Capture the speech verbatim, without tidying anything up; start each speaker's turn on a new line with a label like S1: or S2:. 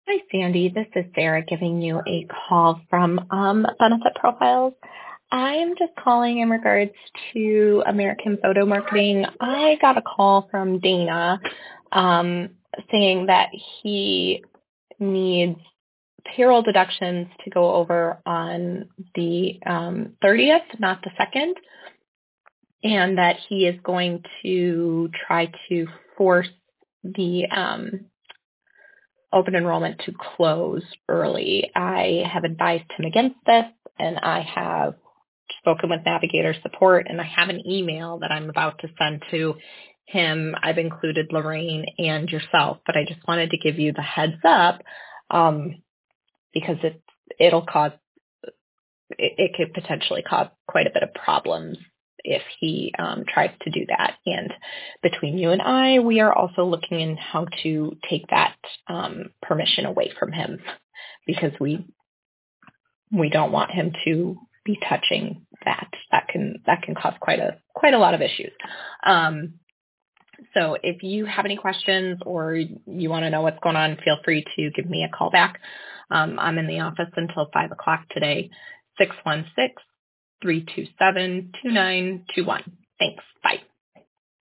S1: Hi, Sandy. This is Sarah giving you a call from um, Benefit Profiles. I am just calling in regards to American Photo Marketing. I got a call from Dana um, saying that he needs payroll deductions to go over on the um, thirtieth, not the second, and that he is going to try to force the um, open enrollment to close early. I have advised him against this, and I have spoken with Navigator support, and I have an email that I'm about to send to him. I've included Lorraine and yourself, but I just wanted to give you the heads up um, because it, it'll cause, it, it could potentially cause quite a bit of problems if he um, tries to do that. And between you and I, we are also looking in how to take that um, permission away from him because we we don't want him to be touching that. That can that can cause quite a quite a lot of issues. Um, so if you have any questions or you want to know what's going on, feel free to give me a call back. Um, I'm in the office until five o'clock today. six one six, three two seven, two nine two one. Thanks. Bye.